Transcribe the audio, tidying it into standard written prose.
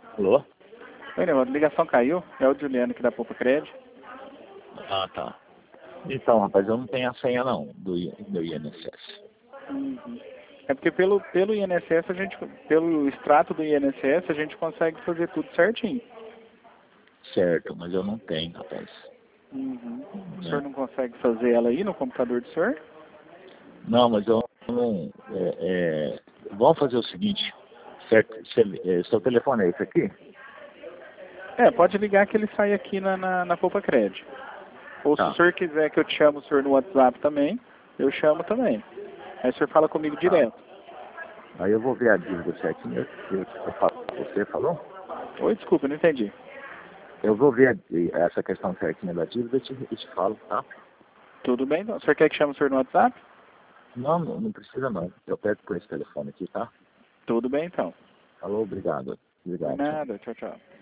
Alô? Oi, Neu, a ligação caiu. É o Juliano aqui da Poupa Cred. Ah, tá. Então, rapaz, eu não tenho a senha não, do INSS. Uhum. É porque pelo INSS, pelo extrato do INSS, a gente consegue fazer tudo certinho. Certo, mas eu não tenho, rapaz. Uhum. O senhor Né? não consegue fazer ela aí no computador do senhor? Não, mas eu não... vamos fazer o seguinte, certo? Seu telefone é esse aqui? É, pode ligar que ele sai aqui na Poupa Cred. Ou se o Tá, senhor quiser que eu te chame o senhor no WhatsApp também, eu chamo também. Aí o senhor fala comigo tá. direto. Aí eu vou ver a dívida certinha. Eu falo, você falou? Oi, desculpa, não entendi. Eu vou ver essa questão certinha da dívida e te falo, tá? Tudo bem, então? O senhor quer que chame o senhor no WhatsApp? Não, não precisa não. Eu pego por esse telefone aqui, tá? Tudo bem, então. Falou, obrigado. Por Obrigado, tchau. nada, tchau, tchau.